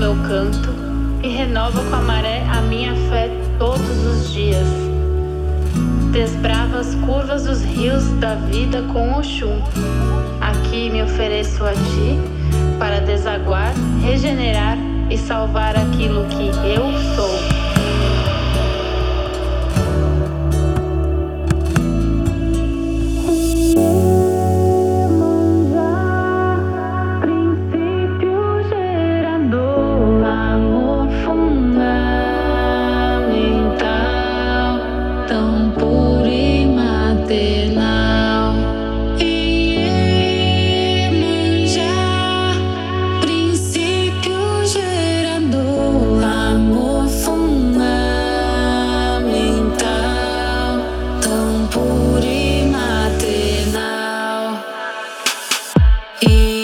meu canto e renova com a maré a minha fé todos os dias. Desbrava as curvas dos rios da vida com Oxum. Aqui me ofereço a ti para desaguar, regenerar e salvar aquilo que eu sou. E